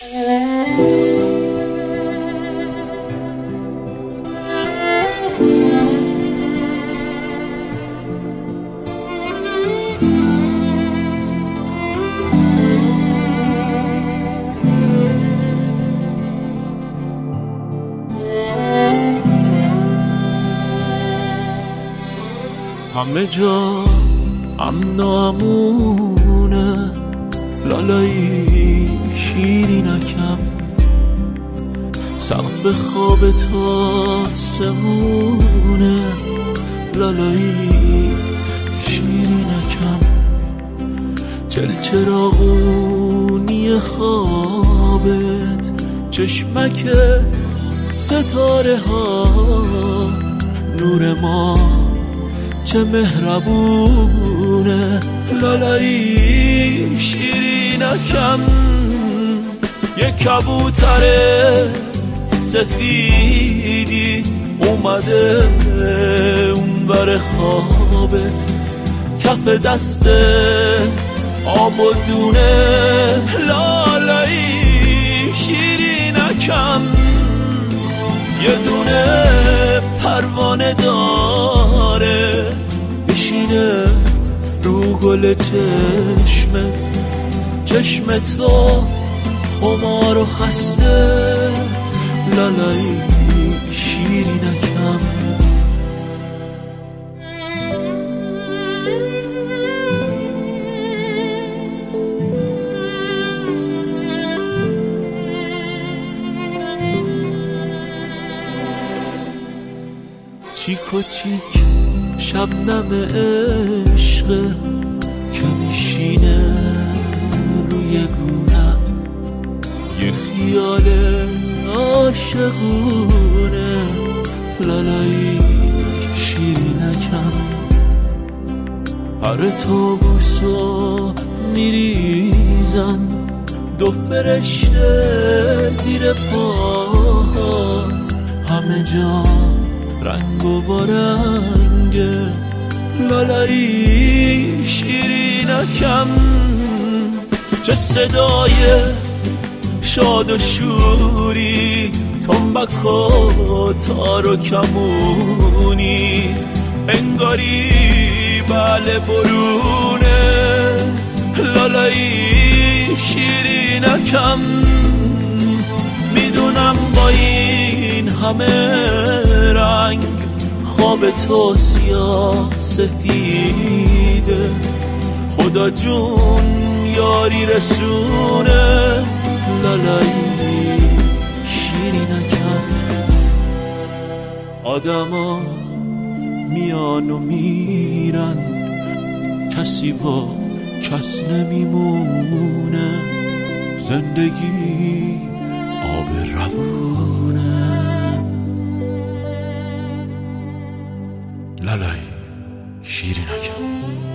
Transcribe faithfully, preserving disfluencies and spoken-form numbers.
همه جا امن و امونه، لالایی شیرینکم، سقف خواب تا سمونه، لالایی شیرینکم، چلچراغونی خوابت، چشمک ستاره ها، نور ما چه مهربونه، لالایی شیرینکم، یه کبوتر سفیدی اومده اون بر خوابت، کف دست آب و دونه، لالایی شیرینکم، یه دونه پروانه داره بشینه رو گل چشمت، چشمت و خمار و خسته، لالایی شیرینکم. چیک و چیک شبنم عشقه که میشینه روی گونت، یه خیال عاشقونه، لالایی شیرینکم، پر طاووسا میریزن، دو فرشته زیر پاهات، همه جا رنگ و بارنگه، لالایی شیرینکم، چه صدای شاد و شوری، تنبک و تار و کمونی، انگاری بله برونه، لالایی شیرینکم، میدونم با این همه رنگ خواب تو سیاه سفیده، خدا جون یاری رسونه، لالایی شیرینکم. آدما میان و میرن، کسی با کس نمیمونه، زندگی آب روونه، لالایی شیرینکم.